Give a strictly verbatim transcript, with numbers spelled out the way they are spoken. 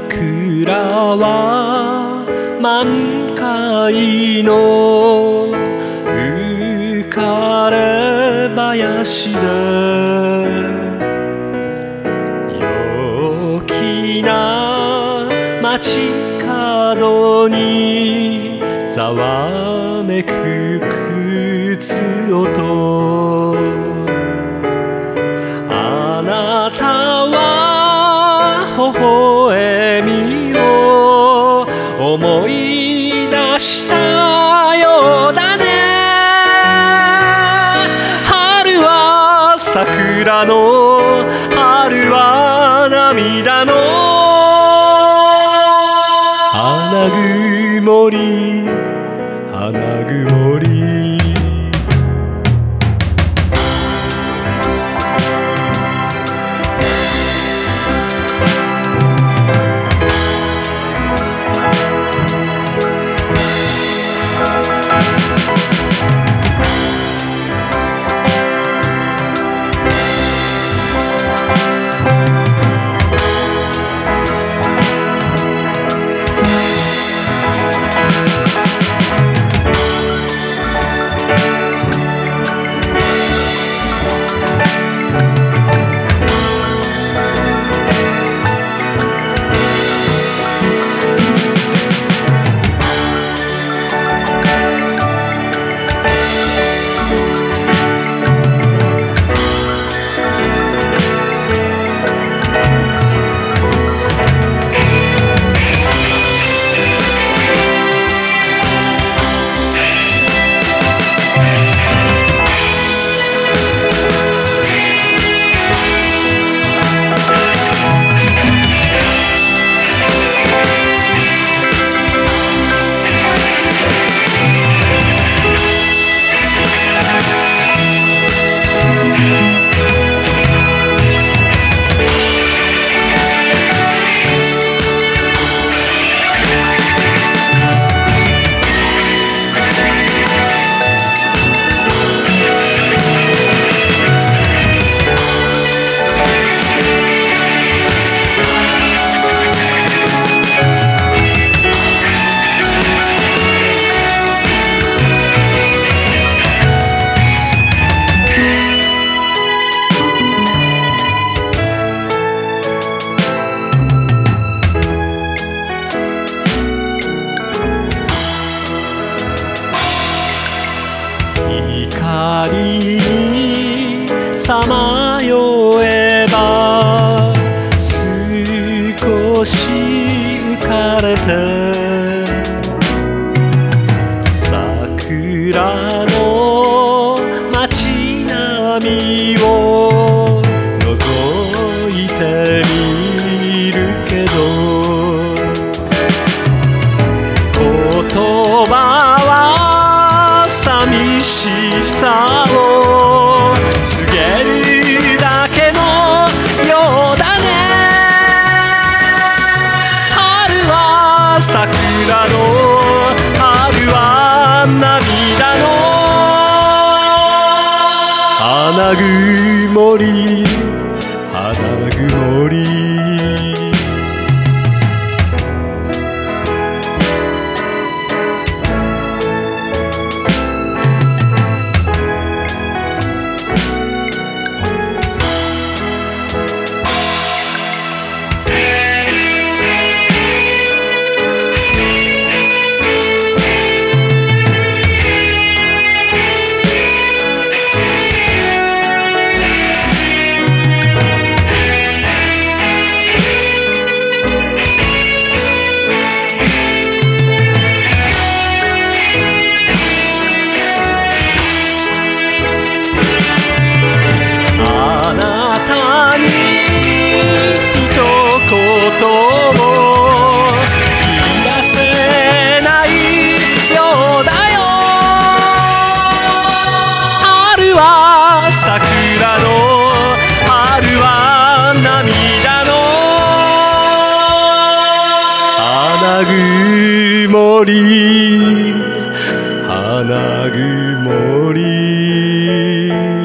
桜は満開の浮かれ林で陽気な街角にざわめく靴音、あなたは微笑みを思い出したようだね。春は桜の、春は涙の花曇り、花曇り。光にさまよえば少し浮かれて、桜の街並みを覗いてみるけど、言葉は寂しさを告げるだけのようだね。春は桜の、春は涙の花曇り、花曇り。花曇り、花曇り。